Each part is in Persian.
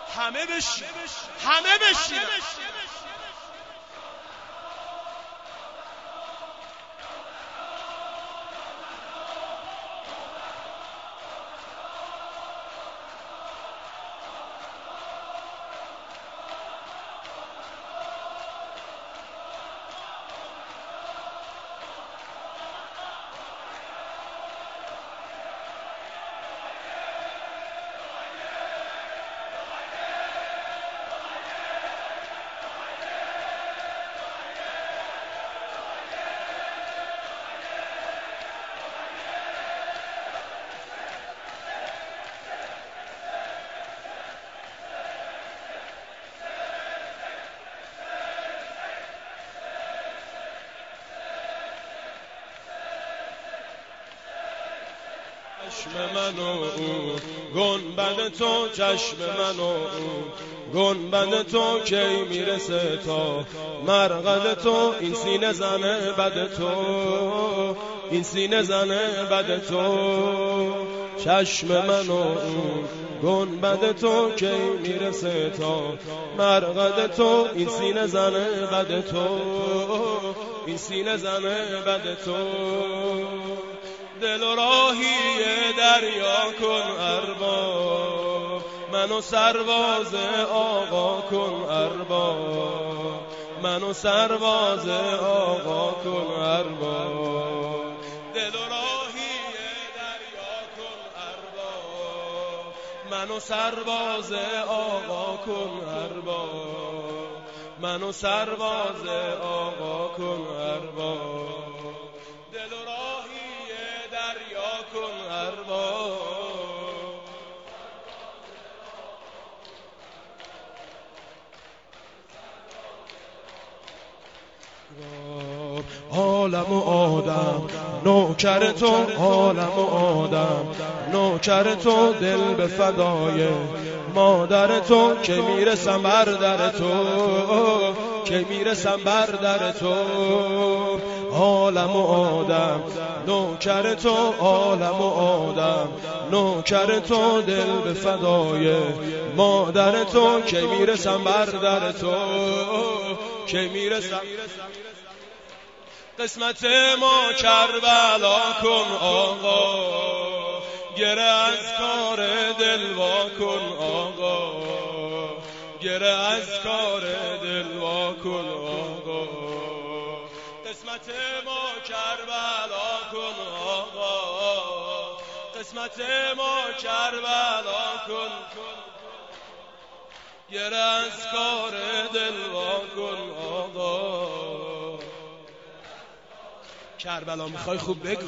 همه بشین، همه بشین. چشم من و اون گنبد تو، چشم من و اون گنبد تو کی میرسه تا مرقد تو، این سینه زنه بد تو، این سینه زنه بد تو. چشم من و اون گنبد تو کی میرسه تا مرقد تو، این سینه زنه بد تو، این سینه زنه بد تو. دل و راهی دریا کن ارباب، منو سرباز آقا کن ارباب، منو سرباز آقا کن ارباب. دل و راهی دریا کن ارباب، منو سرباز آقا کن ارباب، منو سرباز آقا کن ارباب. دل و راهی دریا کن ارباب. عالم و آدم نوکر تو، عالم و آدم نوکر تو، دل به فدای مادر تو، که میرسم بر در تو، که میرسم بر در تو. عالم و آدم نوکر تو، عالم و آدم نوکر تو، دل به فدای مادر تو، که میرسم بر در تو، که میرسم. قسمت ما کربلا کن آقا، گره از کار دل وا کن آقا، گره از کار دل وا کن آقا. قسمت ما کربلا کن آقا، قسمت ما کربلا کن، گره از کار دل وا کن آقا. کربلا میخوای خوب بگو.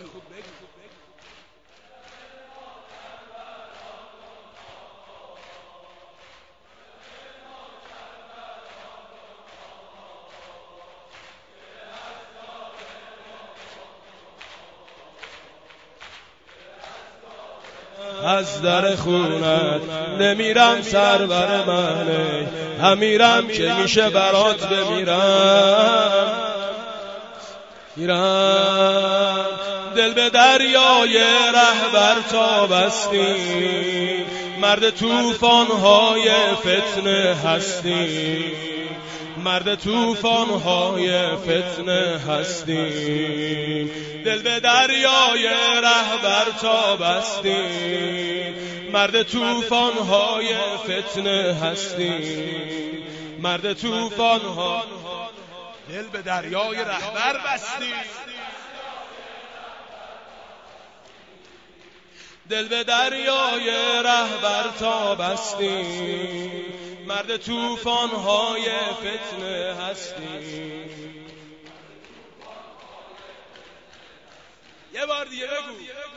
از در خونت نمیرم سرور منه، همیرم که میشه برات بمیرم. میرم دل به دریای رهبر تا بستی، مرد توفانهای فتنه هستی، مرد توفانهای فتنه هستی. دل به دریای رهبر تا بستی، مرد توفانهای فتنه هستی، مرد توفانها. دل به دریای رهبر بستی، دل به دریای رهبر تا بستی، مرد توفانهای فتنه هستی. یه بار دیگه بگو.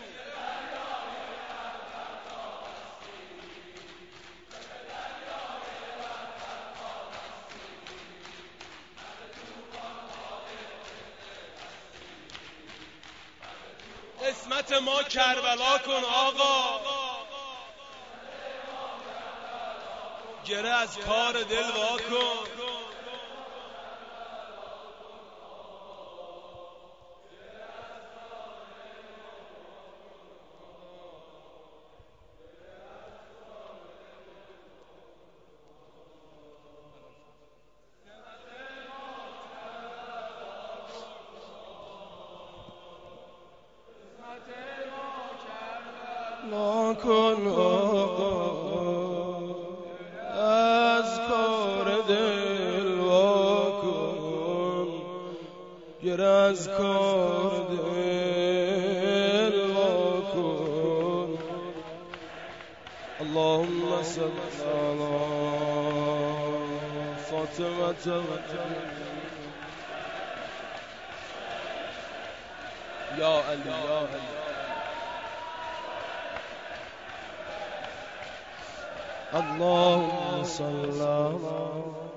قسمت ما کربلا کن آقا، گره از کار دل وا کن. نکن آقا از کار دل واکن گر از کار دل واکن اللهم صل علی فاطمه یا علی یا علی اللهم صل علی